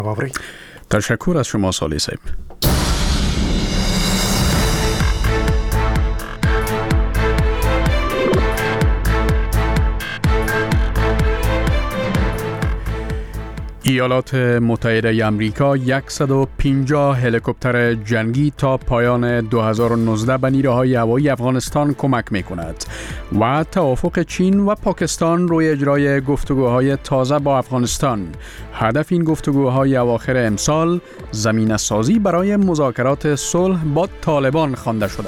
تشکر از شما صالح صاحب. ایالات متحده آمریکا 150 هلیکوپتر جنگی تا پایان 2019 به نیروهای هوایی افغانستان کمک می‌کند و توافق چین و پاکستان روی اجرای گفتگوهای تازه با افغانستان. هدف این گفتگوهای اواخر امسال زمینه‌سازی برای مذاکرات صلح با طالبان خوانده شده.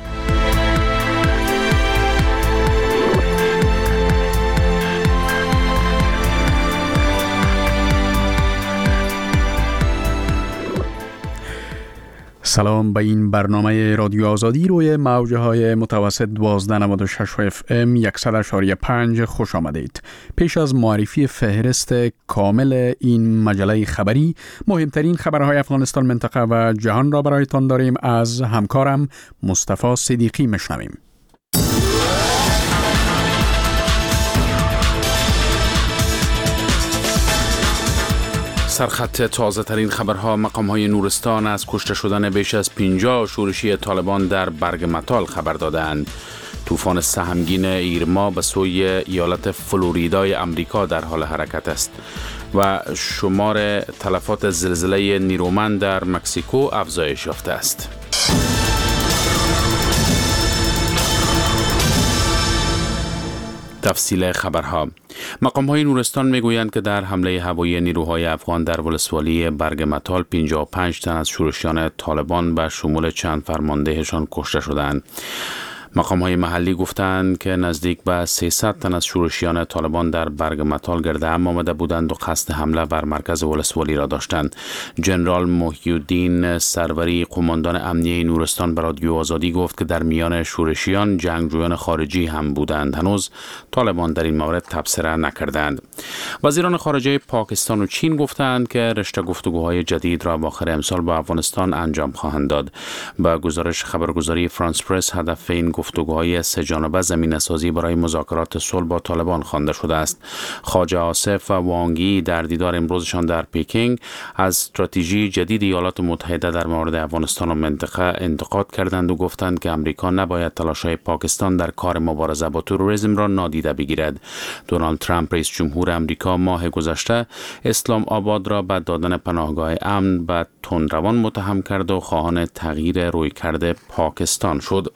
سلام به این برنامه رادیو آزادی روی موج‌های متوسط 1296 FM 100.5 خوش آمدید. پیش از معرفی فهرست کامل این مجله خبری، مهمترین خبرهای افغانستان، منطقه و جهان را برایتان داریم. از همکارم مصطفی صدیقی میشنویم. سرخط تازه ترین خبرها: مقام‌های نورستان از کشته شدن بیش از 50 شورشی طالبان در برگ متال خبر دادند. طوفان سهمگین ایرما به سوی ایالت فلوریدای امریکا در حال حرکت است و شمار تلفات زلزله نیرومند در مکزیکو افزایش یافته است. تفصیل خبرها: مقام‌های نورستان میگویند که در حمله هوایی نیروهای افغان در ولسوالی برگ متال 55 تن از شورشیان طالبان به شمول چند فرماندهشان کشته شدند. مقام‌های محلی گفتند که نزدیک به 300 تن از شورشیان طالبان در برگ متال گرد هم آمده بودند و قصد حمله بر مرکز ولسوالی را داشتند. جنرال محی‌الدین سروری، قماندان امنیه نورستان، به رادیو آزادی گفت که در میان شورشیان جنگجویان خارجی هم بودند. هنوز طالبان در این مورد تبصره نکردند. وزیران خارجه پاکستان و چین گفتند که رشته گفتگوهای جدید را آخر امسال با افغانستان انجام خواهند داد. با گزارش خبرگزاری فرانس پرس، هدف این گفتگوهای سه جانبه زمینه‌سازی برای مذاکرات صلح با طالبان خوانده شده است. خواجه آصف و وانگی در دیدار امروزشان در پکینگ از استراتژی جدید ایالات متحده در مورد افغانستان و منطقه انتقاد کردند و گفتند که امریکا نباید تلاش‌های پاکستان در کار مبارزه با تروریسم را نادیده بگیرد. دونالد ترامپ، رئیس جمهور امریکا، ماه گذشته اسلام آباد را به دادن پناهگاه امن به تندروان متهم کرد و خواهان تغییر رویکرد پاکستان شد.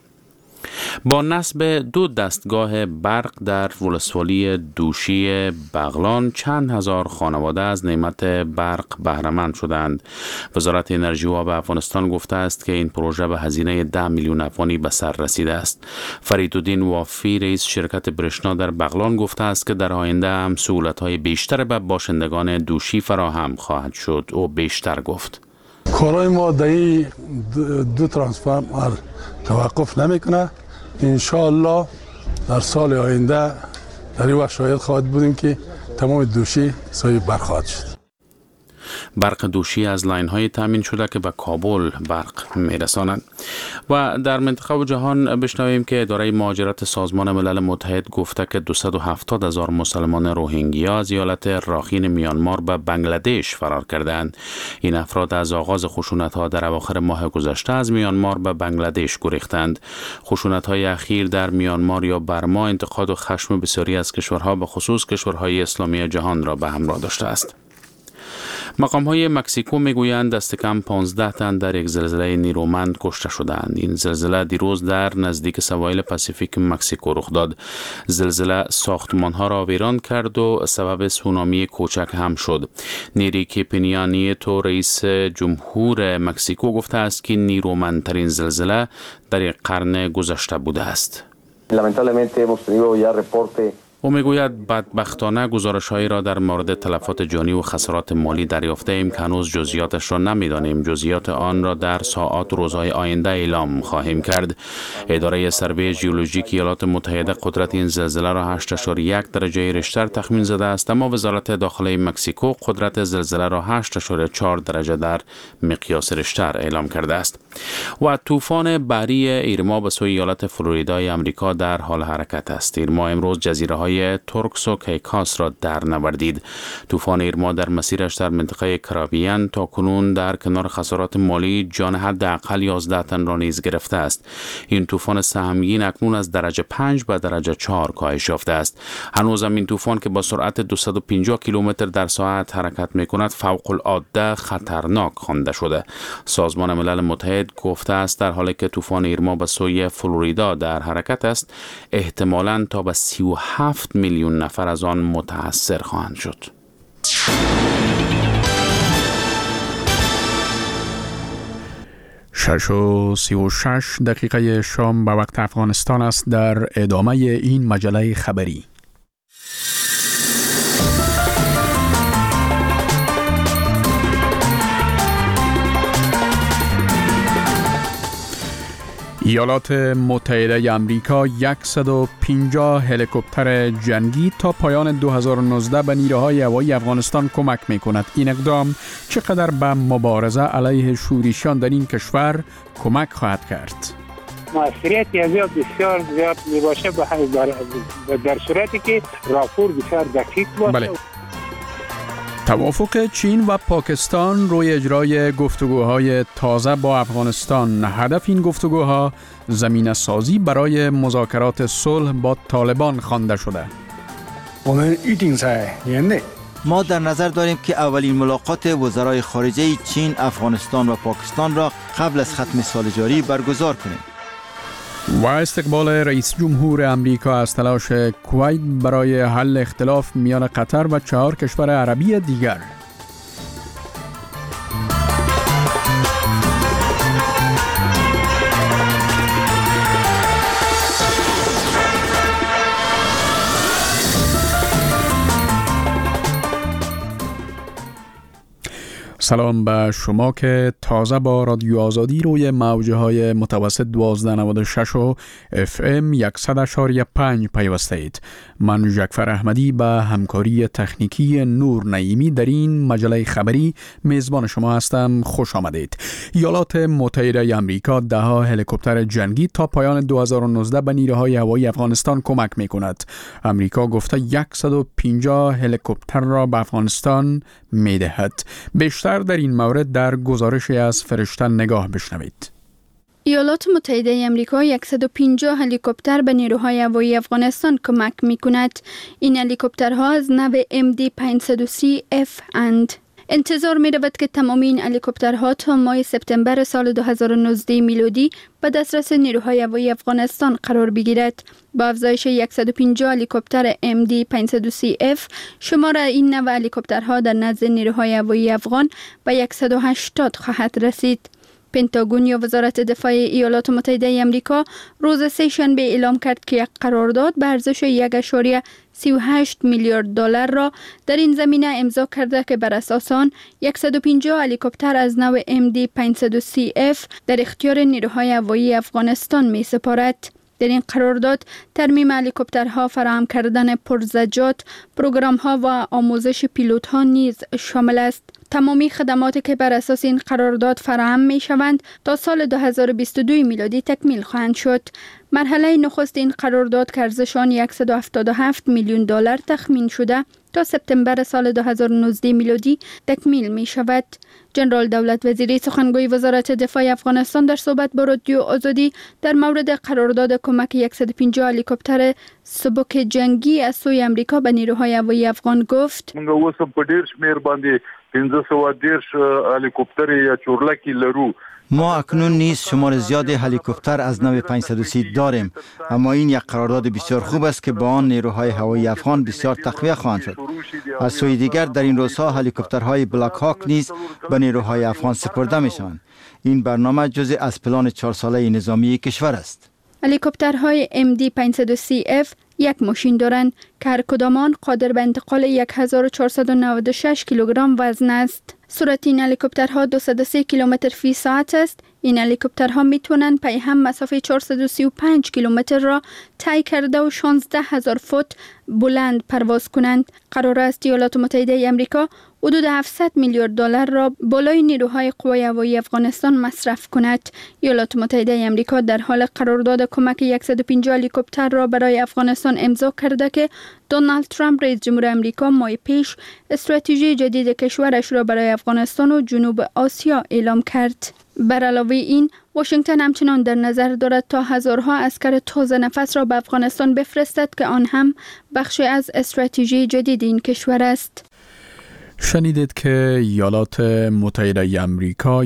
با نصب 2 دستگاه برق در ولسوالی دوشی بغلان چند هزار خانواده از نعمت برق بهره مند شدند. وزارت انرژی و آب افغانستان گفته است که این پروژه به هزینه 10 میلیون افغانی به سر رسیده است. فریدالدین وافی، رئیس شرکت برشنا در بغلان، گفته است که در آینده هم سهولت‌های بیشتر به باشندگان دوشی فراهم خواهد شد. او بیشتر گفت: کارای ما در این 2 ترانسفورمر توقف نمیکنه. انشاءالله در سال آینده در این وقت شاید خواهد بودیم که تمام دوشی صاحب برق خواهد شد. برق دوشی از لاین‌های تامین شده که به کابل برق میرسانند. و در منطقه و جهان بشنویم که اداره مهاجرت سازمان ملل متحد گفته که 270,000 مسلمان روهینگیا از ایالت راخین میانمار به بنگلادش فرار کردند. این افراد از آغاز خشونت‌ها در اواخر ماه گذشته از میانمار به بنگلادش گریختند. خشونت‌های اخیر در میانمار یا برما انتقاد و خشم بسیاری از کشورها، به خصوص کشورهای اسلامی جهان را به همراه داشته است. مقام‌های مکزیکو میگویند دست کم 15 تن در یک زلزله نیرومند کشته شدند. این زلزله دیروز در نزدیک سواحل پاسیفیک مکزیکو رخ داد. زلزله ساختمان‌ها را ویران کرد و سبب سونامی کوچک هم شد. نیریکی پینیا نیتو، رئیس جمهور مکزیکو، گفته است که نیرومندترین زلزله در یک قرن گذشته بوده است. او میگوید بدبختانه گزارش‌هایی را در مورد تلفات جانی و خسارات مالی دریافته ایم که هنوز جزئیاتش را نمی‌دانیم. جزئیات آن را در ساعات و روزهای آینده اعلام خواهیم کرد. اداره سروی ژئولوژیک ایالات متحده قدرت این زلزله را 8.1 درجه ریشتر تخمین زده است، اما وزارت داخلی مکزیکو قدرت زلزله را 8.4 درجه در مقیاس ریشتر اعلام کرده است. و طوفان بحری ایرما به سوی ایالت فلوریدای امریکا در حال حرکت است. ایرما امروز جزیره‌های تورکس و کیکاس را در نوردید. طوفان ایرما در مسیرش در منطقه کرائیبیان تا کنون در کنار خسارات مالی جان حداقل 11 تن را نیز گرفته است. این طوفان سهمگین اکنون از درجه 5 به درجه 4 کاهش یافته است. هنوز این طوفان که با سرعت 250 کیلومتر در ساعت حرکت می‌کند فوق العاده خطرناک خوانده شده. سازمان ملل متحد گفته است در حالی که طوفان ایرما به سوی فلوریدا در حرکت است، احتمالاً تا به 37 میلیون نفر از آن متاثر خواهند شد. 6:36 شام به وقت افغانستان است. در ادامه این مجله خبری ایالات متحده آمریکا 150 هلیکوپتر جنگی تا پایان 2019 به نیروهای هوایی افغانستان کمک می‌کند. این اقدام چقدر به مبارزه علیه شورشیان در این کشور کمک خواهد کرد؟ موثریت بسیار زیاد میباشه در صورتی که راپور بسیار دقیق باشه. بله. توافق چین و پاکستان روی اجرای گفتگوهای تازه با افغانستان. هدف این گفتگوها زمینه سازی برای مذاکرات صلح با طالبان خوانده شده. ما در نظر داریم که اولین ملاقات وزرای خارجه چین، افغانستان و پاکستان را قبل از ختم سال جاری برگزار کنیم. و استقبال رئیس جمهور امریکا از تلاش کویت برای حل اختلاف میان قطر و 4 کشور عربی دیگر. سلام به شما که تازه با رادیو آزادی روی موجه های متوسط 1296 و FM 100.5 پیوسته اید. من جعفر احمدی به همکاری تکنیکی نور نعیمی در این مجله خبری میزبان شما هستم. خوش آمدید. ایالات متحده آمریکا 10 هلیکوپتر جنگی تا پایان 2019 به نیروهای هوایی افغانستان کمک می کند. امریکا گفته 150 هلیکوپتر را به افغانستان می دهد. بیشتر در این مورد در گزارشی از فرشته نگاه بشنوید. ایالات متحده آمریکا 150 هلیکوپتر به نیروهای هوایی افغانستان کمک می کند. این هلیکوپترها از نوع MD-530F اند. انتظار می رود که تمام این هلیکوپترها تا ماه سپتامبر سال 2019 میلادی به دسترس نیروهای هوایی افغانستان قرار بگیرد. با افزایش 150 هلیکوپتر MD-530F شمار این نوع هلیکوپترها در نزد نیروهای هوایی افغان به 180 خواهد رسید. پنتاگون یا وزارت دفاع ایالات متحده آمریکا روز سه‌شنبه اعلام کرد که یک قرارداد به ارزش 1.38 میلیارد دلار را در این زمینه امضا کرده که بر اساس آن 150 هلیکوپتر از نوع MD-530F در اختیار نیروهای هوایی افغانستان می سپارد. در این قرارداد ترمیم هلیکوپترها، فراهم کردن پرزجات، پروگرام‌ها و آموزش پیلوت‌ها نیز شامل است. تمامی خدماتی که بر اساس این قرارداد فراهم می شوند تا سال 2022 میلادی تکمیل خواهند شد. مرحله نخست این قرارداد که ارزش آن 177 میلیون دلار تخمین شده تا سپتامبر سال 2019 میلادی تکمیل می شود. جنرال دولت وزیری سخنگوی وزارت دفاع افغانستان در صحبت با رادیو آزادی در مورد قرارداد کمک 150 هلیکوپتر سبک جنگی از سوی امریکا به نیروهای هوایی افغان گفت: موږ اوس په ډیر شمیر باندې 1510 هلیکوپتر یا چورلکی لرو. ما اکنون نیز شمار زیاد هلیکوپتر از نوع 530 داریم، اما این یک قرارداد بسیار خوب است که با آن نیروهای هوایی افغان بسیار تقویت خواهند شد. از سوی دیگر در این روزها هلیکوپترهای بلک هاک نیز به نیروهای افغان سپرده می شوند. این برنامه جزء از پلان 4 ساله نظامی کشور است. هلیکوپترهای MD-530F یک ماشین دارند که هر کدام آن قادر به انتقال 1496 کیلوگرم وزن است. سرعت این هلیکوپترها 203 کیلومتر فی ساعت است. این هلیکوپترها می توانند پای هم مسافه 435 کیلومتر را طی کرده و 16,000 فوت بلند پرواز کنند. قرار است ایالات متحده آمریکا حدود 700 میلیارد دلار را بالای نیروهای قوای هوایی افغانستان مصرف کند. ایالات متحده آمریکا در حال قرارداد کمک 150 هلیکوپتر را برای افغانستان امضا کرده که دونالد ترامپ رئیس جمهور آمریکا ماه پیش استراتژی جدید کشورش را برای افغانستان و جنوب آسیا اعلام کرد. بر علاوه این، واشنگتن همچنان در نظر دارد تا هزارها عسکر تازه نفس را به افغانستان بفرستد که آن هم بخشی از استراتژی جدید این کشور است. شنیدید که ایالات متحده آمریکا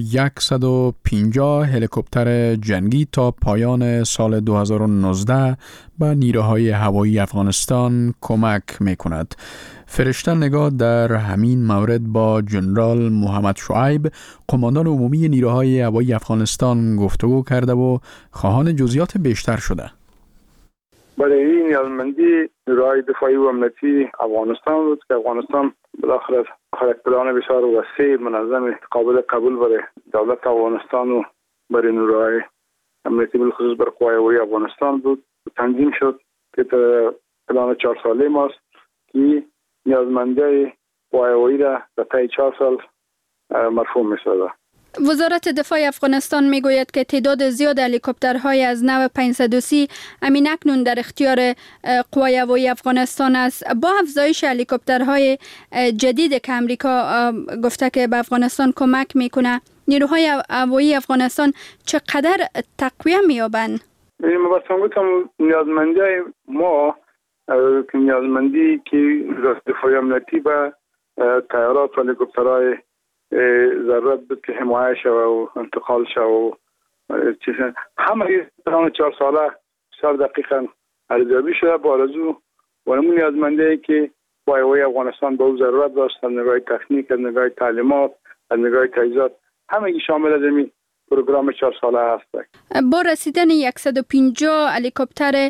150 هلیکوپتر جنگی تا پایان سال 2019 به نیروهای هوایی افغانستان کمک می‌کند. فرشته نگاه در همین مورد با جنرال محمد شعیب، قماندان عمومی نیروهای هوایی افغانستان گفتگو کرده و خواهان جزئیات بیشتر شده. برای این نیازمندی نیروهای دفاعی و امنیتی افغانستان بود که افغانستان بالاخره یک پلان بسیار وسیع منظم قابل قبول برای دولت افغانستان و برای نیروهای امنیتی بالخصوص بر قوای هوایی افغانستان بود تنظیم شد که پلان 4 ساله ماست که نیازمندی قوای هوایی را در طی 4 سال مرفوع می‌سازد. وزارت دفاع افغانستان میگوید که تعداد زیاد هلیکوپترهای از نوع 530 همین اکنون در اختیار قوای هوایی افغانستان است. با افزایش هلیکوپترهای جدید که امریکا گفته که به افغانستان کمک میکنه، نیروهای هوایی افغانستان چقدر تقویه مییابند؟ ما گفتم نیازمندی ما که نیازمندی که دفاع امنیتی به طیارات و هلیکوپترهای ضرورت بود که حمایت شود و انتقال شود و همه پلان 4 ساله بسیار دقیقاً ارزیابی شده با آرزو و نمون نیازمندی که قوای هوایی افغانستان به او ضرورت داشت از نگاه تکنیک، از نگاه تعلیمات، از نگاه تجهیزات، همه شامل از این پروگرام 4 ساله هست. با رسیدن 150 هلیکوپتر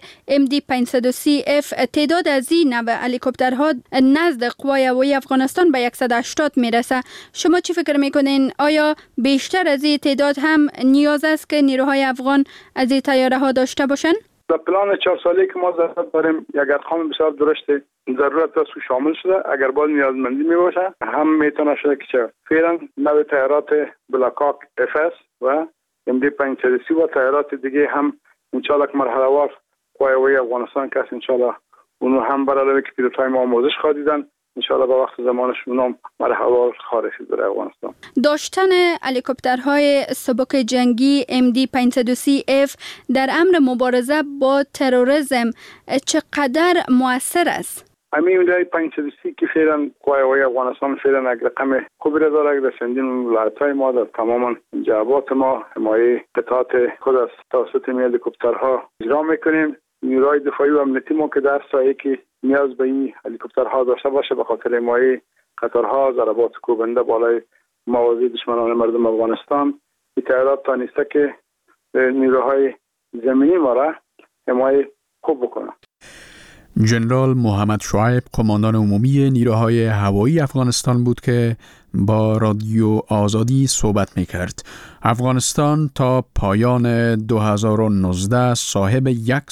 MD-530F تعداد از این نوع هلیکوپترها نزد قوای هوایی افغانستان به 180 میرسه. شما چی فکر میکنین؟ آیا بیشتر از این تعداد هم نیاز است که نیروهای افغان از این طیاره ها داشته باشن؟ در پلان 4 ساله که ما ضرورت داریم یک ارقام بسیار درسته ضرورت است شامل شده. اگر باز نیازمندی می باشه هم میتونه شده که فعلا نوع طیارات بلاکاک FS و MD-530 و طیارات دیگه هم انشالله که مرحله وار قوای هوایی افغانستان که انشالله اونو هم برای که پیلوت‌های ما آموزش خواهیدن انشالله با وقت زمانش اونم مرحله وار خارج شد در افغانستان. داشتن هلیکوپترهای سبک جنگی MD-530F در امر مبارزه با تروریسم چقدر مؤثر است؟ همین MD-530 که فعلا قوای هوایی افغانستان فعلا یک رقم خوبی را داره در چندین ولایت‌های ما در تمام جبهات ما حمایه قطعات خود از توسط این هلیکوپترها اجرا میکنیم. نیروهای دفاعی و امنیتی ما که در سایه که نیاز به این هلیکوپترها داشته باشه به خاطر حمایه قطارها، ضربات کوبنده بالای مواضع دشمنان مردم افغانستان، این طیارات تانسته که نیروهای زمینی ما را حمایه خوب بکنه. جنرال محمد شعیب، قماندان عمومی نیروهای هوایی افغانستان بود که با رادیو آزادی صحبت می‌کرد. افغانستان تا پایان 2019 صاحب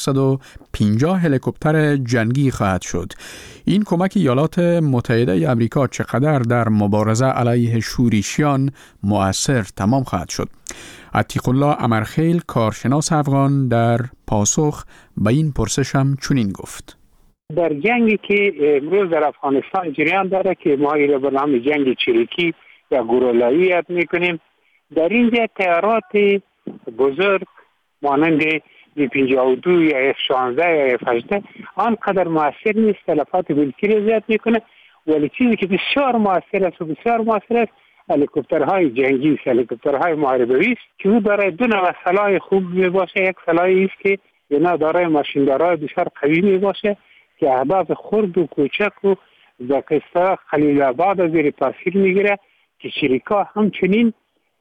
150 هلیکوپتر جنگی خواهد شد. این کمک ایالات متحده آمریکا چقدر در مبارزه علیه شورشیان مؤثر تمام خواهد شد؟ عتیق الله امرخیل، کارشناس افغان، در پاسخ به این پرسش هم چنین گفت: در جنگی که امروز در افغانستان جریان داره که ما ایره به نام جنگ چریکی یا گورولایی یاد میکنیم، در اینجا طیارات بزرگ مانند B-52 یا F-16 یا F-18 آنقدر مؤثر نیست، تلفات ملکی را زیاد میکنه، ولی چیزی که بسیار مؤثر است و بسیار مؤثر است هلیکوپترهای جنگی است، هلیکوپترهای محاربه‌ای است که او دارای دو نوع سلاح خوب میباشه. یک سلاحی است که اینا دارای ماشیندارای بسیار قوی میباشه که اهداف خرد و کوچک و زاکستا خلیل آباد از زیر تاثیر میگیره که چریکا همچنین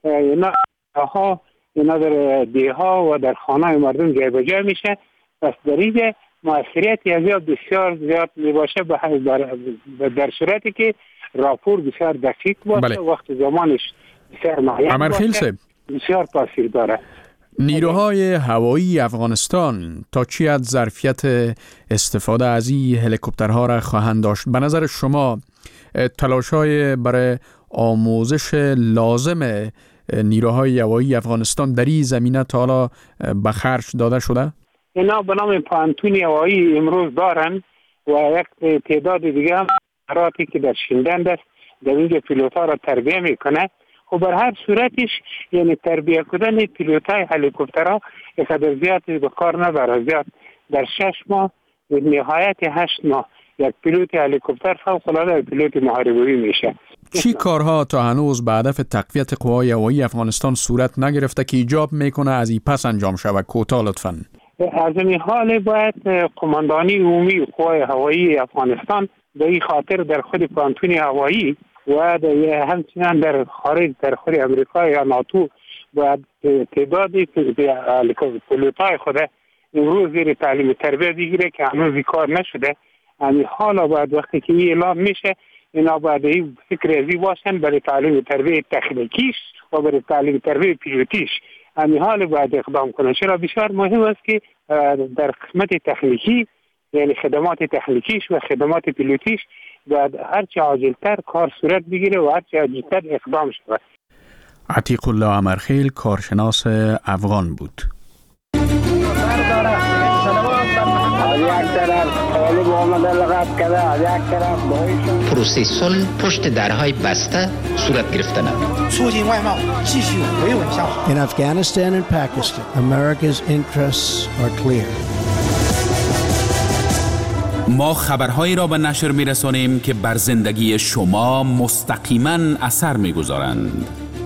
اینا در دیها و در خانه مردم جای بجای میشه. پس در اینجا مؤثریت از بسیار زیاد میباشه در صورتی که راپور بسیار دقیق باشه، وقت زمانش بسیار معین باشه، بسیار تاثیر داره. نیروهای هوایی افغانستان تا چی حد ظرفیت استفاده از این هلیکوپترها را خواهند داشت؟ به نظر شما تلاش‌های برای آموزش لازم نیروهای هوایی افغانستان در این زمینه تا حالا به خرج داده شده؟ اینا به نام پانتون هوایی امروز دارن و یک تعداد دیگه هم راتی که در شیندند است در اینجا پیلوتا را تربیه میکنه. خب بر هر صورتش یعنی تربیه کردن پیلوتای هلیکوپترها اقدر زیاد به کار نداره. زیاد در 6 ماه و نهایت 8 ماه یک پیلوت هلیکوپتر فوق‌العاده پیلوت محاربه‌ای میشه. چی کارها تا هنوز به هدف تقویت قوای هوایی افغانستان صورت نگرفته که ایجاب میکنه از این پس انجام شود؟ کوتاه لطفاً. از این حال باید قماندانی عمومی قوای هوایی افغانستان به این خاطر در خود پانتون هوایی و همچنین در خارج در خود امریکا یا ناتو باید تعدادی پیلوتای خود امروز زیر تعلیم تربیت بگیره که هنوز کار نشده. همین حالا باید وقتی که این اعلام میشه اینا باید این فکر ازی باشن برای تعلیم تربیت تکنیکیش و برای تعلیم تربیت پیلوتیش. همین حال باید اقدام کنن. چرا بسیار مهم است که در قسمت تکنیکی یعنی خدمات تکنیکیش و خدمات پیلوتیش باید هرچه عاجلتر کار صورت بگیره و هرچه عاجلتر اقدام شود. عتیق الله امرخیل کارشناس افغان بود. پروسه صلح پشت درهای بسته صورت گرفتن. In Afghanistan and Pakistan, America's interests are clear. ما خبرهایی را به نشر می‌رسانیم که بر زندگی شما مستقیما اثر می‌گذارند.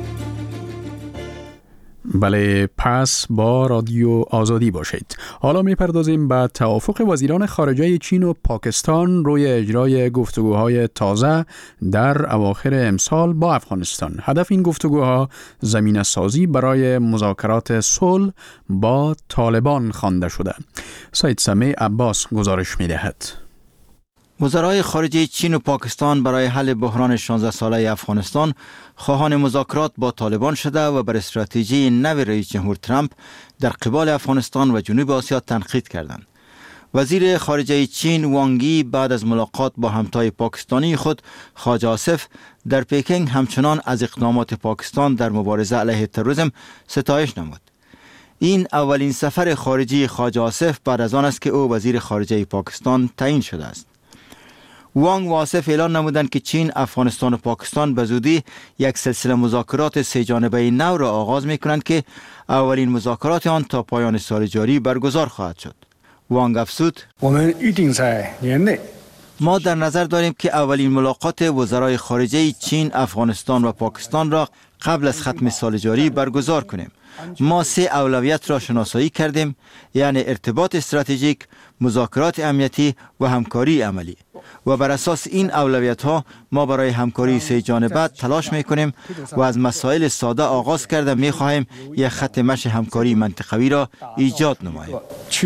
بله، پس با رادیو آزادی باشید. حالا میپردازیم به توافق وزیران خارجه چین و پاکستان روی اجرای گفتگوهای تازه در اواخر امسال با افغانستان. هدف این گفتگوها زمینه سازی برای مذاکرات صلح با طالبان خوانده شده. سید سمیع عباس گزارش میدهد. وزرای خارجه چین و پاکستان برای حل بحران 16 ساله افغانستان خواهان مذاکرات با طالبان شده و بر استراتژی نو رئیس جمهور ترامپ در قبال افغانستان و جنوب آسیا تنقید کردند. وزیر خارجه چین وانگی بعد از ملاقات با همتای پاکستانی خود خواجه آصف در پکینگ همچنان از اقدامات پاکستان در مبارزه علیه تروریسم ستایش نمود. این اولین سفر خارجی خواجه آصف بعد از آن است که او وزیر خارجه پاکستان تعیین شده است. وانگ و آصف اعلان نمودند که چین، افغانستان و پاکستان به زودی یک سلسله مذاکرات سه جانبه نو را آغاز می کنند که اولین مذاکرات آن تا پایان سال جاری برگزار خواهد شد. وانگ افزود: ما در نظر داریم که اولین ملاقات وزرای خارجه چین، افغانستان و پاکستان را قبل از ختم سال جاری برگزار کنیم. ما سه اولویت را شناسایی کردیم، یعنی ارتباط استراتژیک، مذاکرات امنیتی و همکاری عملی، و بر اساس این اولویت ها ما برای همکاری سه جانبه تلاش میکنیم و از مسائل ساده آغاز کرده میخواهیم یک خط مشی همکاری منطقوی را ایجاد نماییم.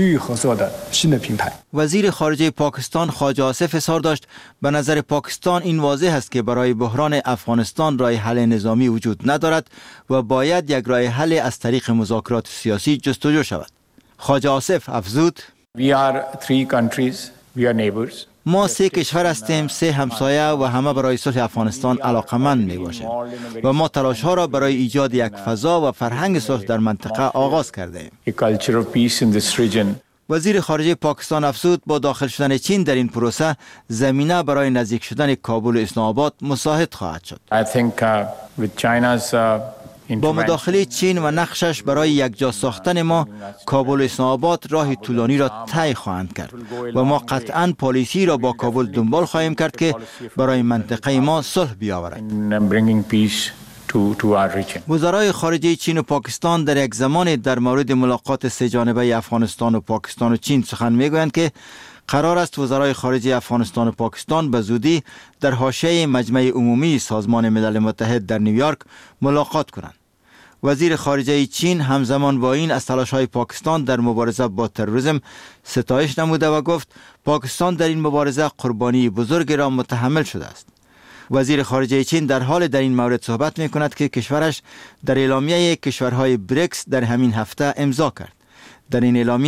وزیر خارجه پاکستان خواجه آصف اظهار داشت به نظر پاکستان این واضح است که برای بحران افغانستان راه حل نظامی وجود ندارد و باید یک راه حل از طریق مذاکرات سیاسی جستجو شود. خواجه آصف افزود: ما سه کشور هستیم، سه همسایه و همه برای صلح افغانستان علاقمند می باشیم و ما تلاش ها را برای ایجاد یک فضا و فرهنگ صلح در منطقه آغاز کرده ایم. وزیر خارجه پاکستان افزود با داخل شدن چین در این پروسه زمینه برای نزدیک شدن کابل و اسلام آباد مساعد خواهد شد. با مداخله چین و نقشش برای یکجا ساختن ما، کابل و اسلام آباد راه طولانی را طی خواهند کرد و ما قطعاً پالیسی را با کابل دنبال خواهیم کرد که برای منطقه ما صلح بیاورد. وزرای خارجه چین و پاکستان در یک زمان در مورد ملاقات سه جانبه افغانستان و پاکستان و چین سخن میگویند که قرار است وزرای خارجه افغانستان و پاکستان به زودی در حاشیه مجمع عمومی سازمان ملل متحد در نیویورک ملاقات کنند. وزیر خارجه چین همزمان با این از تلاش‌های پاکستان در مبارزه با تروریسم ستایش نموده و گفت پاکستان در این مبارزه قربانی بزرگ را متحمل شده است. وزیر خارجه چین در حال در این مورد صحبت می کند که کشورش در اعلامیه کشورهای بریکس در همین هفته امضا کرد. در این اعلامیه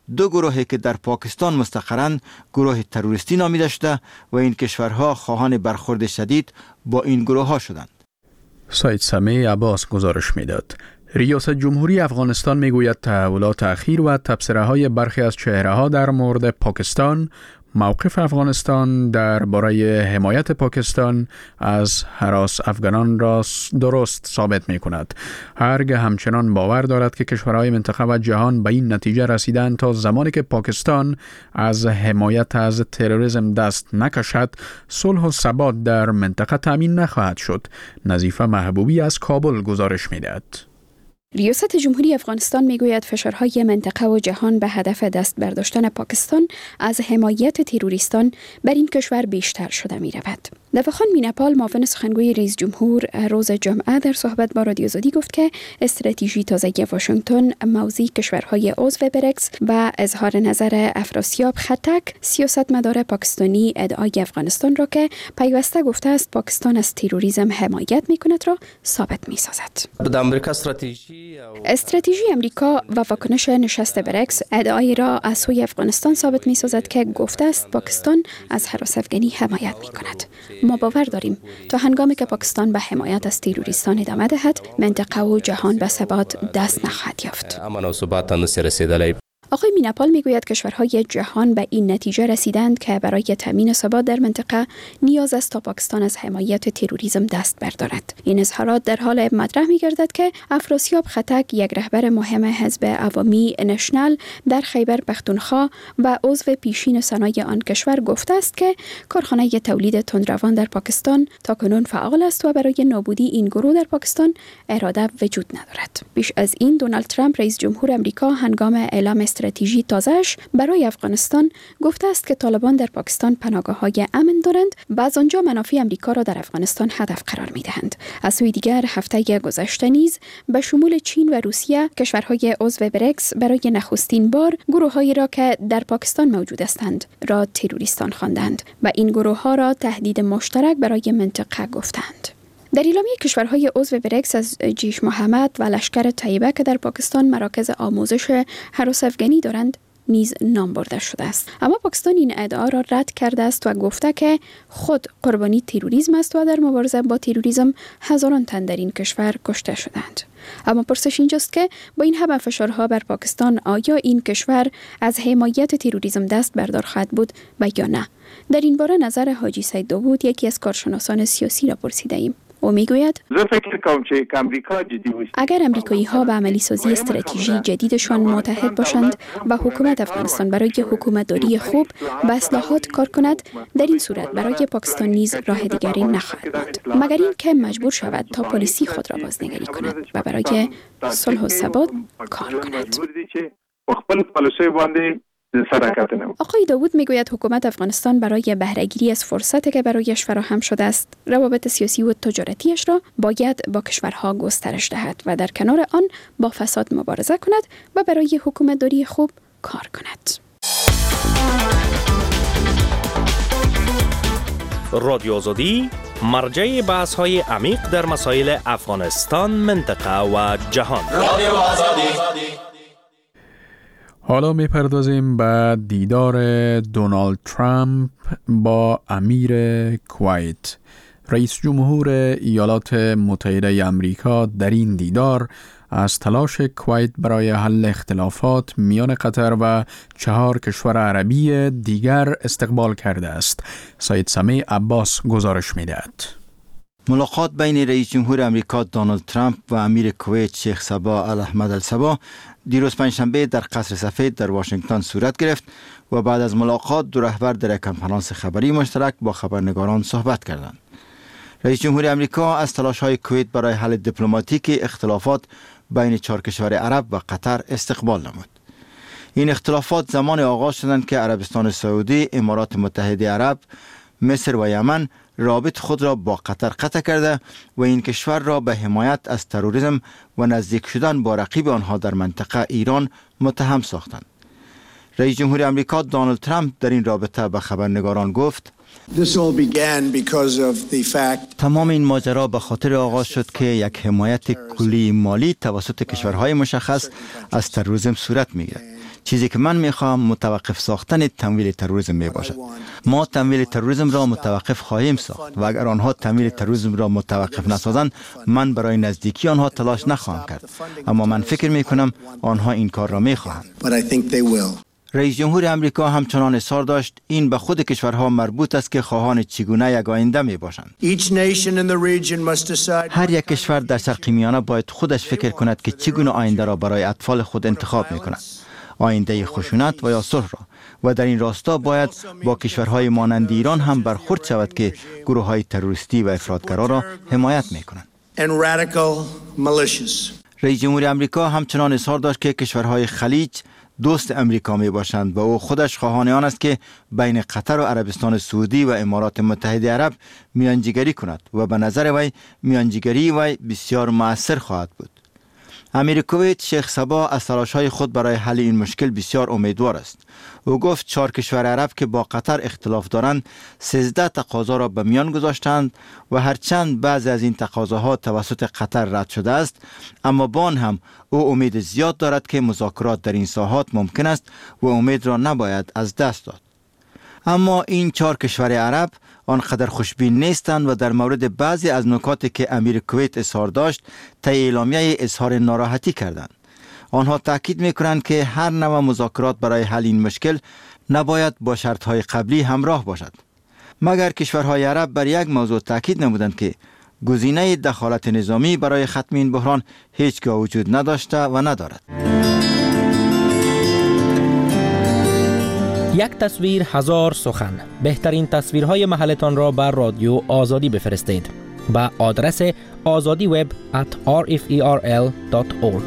دو گروهی که در پاکستان مستقرند گروه تروریستی نامیده شده و این کشورها خواهان برخورد شدید با این گروه ها شدند. سید سمیع عباس گزارش میداد. ریاست جمهوری افغانستان میگوید تحولات اخیر و تبصره‌های برخی از چهره‌ها در مورد پاکستان موقف افغانستان درباره حمایت پاکستان از هراس افغانان را درست ثابت می کند. هرگاه همچنان باور دارد که کشورهای منطقه و جهان به این نتیجه رسیدند تا زمانی که پاکستان از حمایت از تروریسم دست نکشد، صلح و ثبات در منطقه تامین نخواهد شد. نظیفه محبوبی از کابل گزارش می دهد. ریاست جمهوری افغانستان میگوید فشارهای منطقه و جهان به هدف دست برداشتن پاکستان از حمایت تروریستان بر این کشور بیشتر شده می رود. نواخان میناپال، معاون سخنگوی رئیس جمهور، روز جمعه در صحبت با رادیو آزادی گفت که استراتژی تازه واشنگتن موضع کشورهای عضو بریکس و اظهار نظر افراسیاب خطک، سیاستمدار پاکستانی ادعای افغانستان را که پیوسته گفته است پاکستان از تروریسم حمایت می‌کند را ثابت می‌سازد. استراتژی امریکا و واکنش نشست بریکس ادعای را از سوی افغانستان ثابت می‌سازد که گفته است پاکستان از هراس افغانی حمایت می‌کند. ما باور داریم تا هنگامی که پاکستان به حمایت از تروریستان ادامه دهد، منطقه و جهان به ثبات دست نخواهد یافت. آقای میناپال میگوید کشورهای جهان به این نتیجه رسیدند که برای تامین ثبات در منطقه نیاز است تا پاکستان از حمایت تروریسم دست بردارد. این اظهارات در حال مطرح می‌گردد که افراسیاب خطک، یک رهبر مهم حزب عوامی نشنل در خیبر پختونخوا و عضو پیشین سنای آن کشور گفته است که کارخانه تولید تندروان در پاکستان تاکنون فعال است و برای نابودی این گروه در پاکستان اراده وجود ندارد. بیش از این دونالد ترامپ رئیس جمهور آمریکا هنگام اعلام استراتژی تازه‌اش برای افغانستان گفته است که طالبان در پاکستان پناهگاه‌های امن دارند و از آنجا منافع آمریکا را در افغانستان هدف قرار می‌دهند. از سوی دیگر هفته گذشته نیز به شمول چین و روسیه، کشورهای عضو بریکس برای نخستین بار گروه‌هایی را که در پاکستان موجود هستند را تروریستان خواندند و این گروه‌ها را تهدید مشترک برای منطقه گفتند. در اعلامیه کشورهای عضو بریکس از جیش محمد و لشکر طیبه که در پاکستان مراکز آموزش هراس افغانی دارند نیز نام برده شده است. اما پاکستان این ادعا را رد کرده است و گفته که خود قربانی تروریسم است و در مبارزه با تروریسم هزاران تن در این کشور کشته شدند. اما پرسش اینجاست که با این همه فشارها بر پاکستان آیا این کشور از حمایت تروریسم دست بردار خواهد بود و یا نه؟ در این باره نظر حاجی سید داوود، یکی از کارشناسان سیاسی، را پرسیده ایم. او میگوید اگر امریکایی ها به عملی سازی استراتژی جدیدشان متحد باشند و حکومت افغانستان برای حکومتداری خوب و اصلاحات کار کند، در این صورت برای پاکستان نیز راه دیگری نخواهد ماند مگر این که مجبور شود تا پالیسی خود را بازنگری کند و برای صلح و ثبات کار کند. آقای داوود میگوید حکومت افغانستان برای بهره‌گیری از فرصتی که برایش فراهم شده است، روابط سیاسی و تجارتیش را باید با کشورها گسترش دهد و در کنار آن با فساد مبارزه کند و برای حکومتداری خوب کار کند. رادیو آزادی، مرجع بحث‌های عمیق در مسائل افغانستان، منطقه و جهان. رادیو آزادی. حالا میپردازیم به دیدار دونالد ترامپ با امیر کویت. رئیس جمهور ایالات متحده آمریکا در این دیدار از تلاش کویت برای حل اختلافات میان قطر و 4 کشور عربی دیگر استقبال کرده است. سید سمیع عباس گزارش می‌دهد. ملاقات بین رئیس جمهور امریکا دونالد ترامپ و امیر کویت شیخ صباح الاحمد الصباح دیروز پنجشنبه در قصر سفید در واشنگتن صورت گرفت و بعد از ملاقات دو رهبر در یک کنفرانس خبری مشترک با خبرنگاران صحبت کردند. رئیس جمهور امریکا از تلاش‌های کویت برای حل دیپلماتیک اختلافات بین 4 کشور عرب و قطر استقبال نمود. این اختلافات زمان آغاز شدند که عربستان سعودی، امارات متحده عرب، مصر و یمن رابط خود را با قطر قطع کرده و این کشور را به حمایت از تروریسم و نزدیک شدن با رقیب آنها در منطقه ایران متهم ساختند. رئیس جمهور آمریکا دونالد ترامپ در این رابطه به خبرنگاران گفت: تمام این ماجرا به خاطر آغاز شد که یک حمایت کلی مالی توسط کشورهای مشخص از تروریسم صورت میگیرد، چیزی که من میخواهم متوقف ساختن تمویل تروریسم می باشد. ما تمویل تروریسم را متوقف خواهیم ساخت و اگر آنها تمویل تروریسم را متوقف نسازند من برای نزدیکی آنها تلاش نخواهم کرد، اما من فکر می کنم آنها این کار را می خواهند. رئیس جمهور امریکا همچنان اصرار داشت این به خود کشورها مربوط است که خواهان چگونه یک آینده می باشند. هر یک کشور در شرق میانه باید خودش فکر کند که چگونه آینده را برای اطفال خود انتخاب می کند. آینده خشونت و یا صلح را، و در این راستا باید با کشورهای مانند ایران هم برخورد شود که گروه‌های تروریستی و افراطگرا را حمایت می کنند. رئیس جمهور امریکا همچنان اصرار داشت که کشورهای خلیج دوست امریکا می باشند و او خودش خواهان آن است که بین قطر و عربستان سعودی و امارات متحده عرب میانجیگری کند و به نظر وی میانجیگری وی بسیار مؤثر خواهد بود. امیر کویت شیخ صباح از تلاش‌های خود برای حل این مشکل بسیار امیدوار است. او گفت 4 کشور عرب که با قطر اختلاف دارند 13 تقاضا را به میان گذاشتند و هرچند بعضی از این تقاضاها توسط قطر رد شده است، اما با آن هم او امید زیاد دارد که مذاکرات در این ساحات ممکن است و امید را نباید از دست داد. اما این 4 کشور عرب آنقدر خوشبین نیستند و در مورد بعضی از نکاتی که امیر کویت اظهار داشت طی اعلامیه اظهار ناراحتی کردند. آنها تاکید می‌کنند که هر نوع مذاکرات برای حل این مشکل نباید با شرط‌های قبلی همراه باشد. مگر کشورهای عرب بر یک موضوع تاکید نمودند که گزینه دخالت نظامی برای ختم این بحران هیچگاه وجود نداشته و ندارد. یک تصویر هزار سخن. بهترین تصویرهای محلتان را بر رادیو آزادی بفرستید به آدرس azadiweb@rferl.org.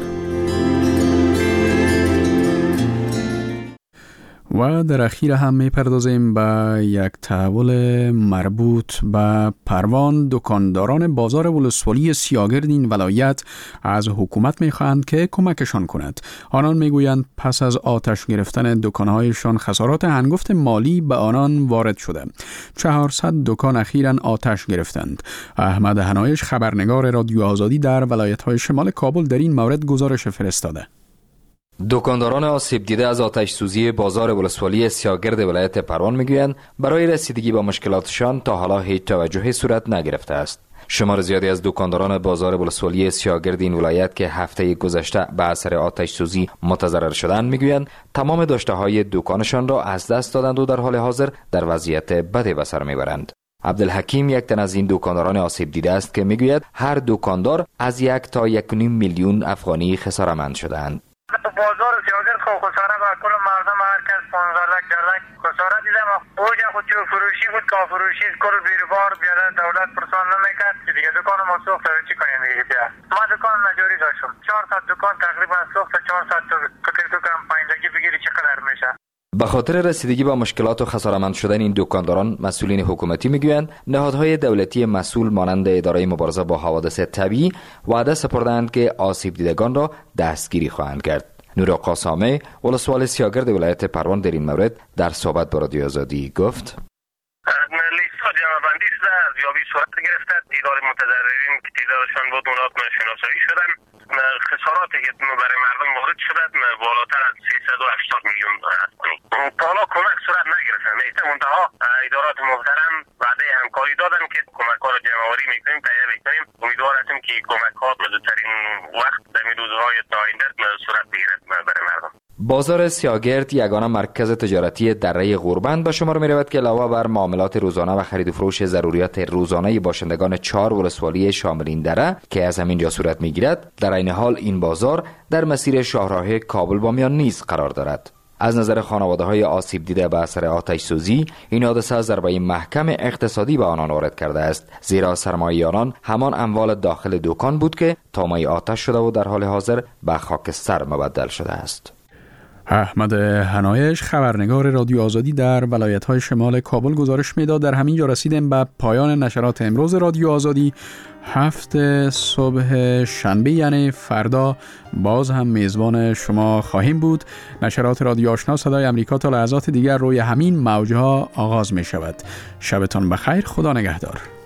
و در اخیر هم می‌پردازیم به یک تحول مربوط به پروان. دکانداران بازار ولسوالی سیاگرد این ولایت از حکومت می‌خواهند که کمکشان کند. آنان می‌گویند پس از آتش گرفتن دکان‌هایشان خسارات هنگفت مالی به آنان وارد شده. 400 دکان اخیراً آتش گرفتند. احمد هنایش خبرنگار رادیو آزادی در ولایت‌های شمال کابل در این مورد گزارش فرستاده. دکانداران آسیب دیده از آتش سوزی بازار ولسوالی سیاگرد ولایت پروان میگویند برای رسیدگی با مشکلاتشان تا حالا هیچ توجهی صورت نگرفته است. شمار زیادی از دکانداران بازار ولسوالی سیاگرد این ولایت که هفته گذشته به اثر آتش سوزی متضرر شدند میگویند تمام داشته‌های دکانشان را از دست دادند و در حال حاضر در وضعیت بدی به سر میبرند. عبدالحکیم یک تن از این دکانداران آسیب دیده است که میگوید هر دکاندار از 1 تا 1.5 میلیون افغانی خساره‌مند شدند. بازار سیاگرد خساره با کل مردم هر کس 15 لک خساره دیدم. اوجا خود جو فروشی بود که فروشی کل بیروبار بیاده دولت پرسان نمیکرد که دیگه دکان ما سوخته چی کنیم دیگه بیا. ما دکان نجاری داشتم 400 دکان تقریبا سوخته. 400 فکر کنم پایندگی بگیری چقدر میشه. به خاطر رسیدگی با مشکلات و خساره‌مند شدن این دکانداران مسئولین حکومتی میگویند نهادهای دولتی مسئول مانند اداره مبارزه با حوادث طبیعی وعده سپردند که آسیب دیدگان را دستگیری خواهند کرد. نور قاسمی ولسوال سیاگرد ولایت پروان در این مورد در صحبت با رادیو آزادی گفت لیست جمع بندی شده، ارزیابی صورت گرفته، تعداد متضررین که تعدادشان بود اونات شناسایی شدن. خساراتی که برای مردم وارد شده بالاتر از 380 میلیون است. تا حالا کمک صورت نگرفته. میتونه منتها ادارات محترم وعده همکاری دادن که کمک ها را جمع‌آوری میکنیم، تهیه میکنیم. امیدوار هستیم که کمک ها به زودترین وقت در روزهای آینده صورت بگیرد برای مردم. بازار سیاگرد یگانه مرکز تجارتی دره غوربند به شمار می رود که علاوه بر معاملات روزانه و خرید و فروش ضروریات روزانه باشندگان 4 ولسوالی شامل این دره که از همین جا صورت می گیرد، در عین حال این بازار در مسیر شاهراه کابل بامیان نیز قرار دارد. از نظر خانواده‌های آسیب دیده به اثر آتش سوزی این حادثه ضربه محکم اقتصادی به آنان وارد کرده است، زیرا سرمایه آنان همان اموال داخل دکان بود که تامه آتش شده و در حال حاضر به خاکستر مبدل شده است. احمد هنایش خبرنگار رادیو آزادی در ولایت‌های شمال کابل گزارش میداد. در همین جا رسیدیم به پایان نشرات امروز رادیو آزادی. 7 صبح شنبه یعنی فردا باز هم میزبان شما خواهیم بود. نشرات رادیو آشنا صدای امریکا تا لحظات دیگر روی همین موج‌ها آغاز می شود. شبتان بخیر، خدا نگهدار.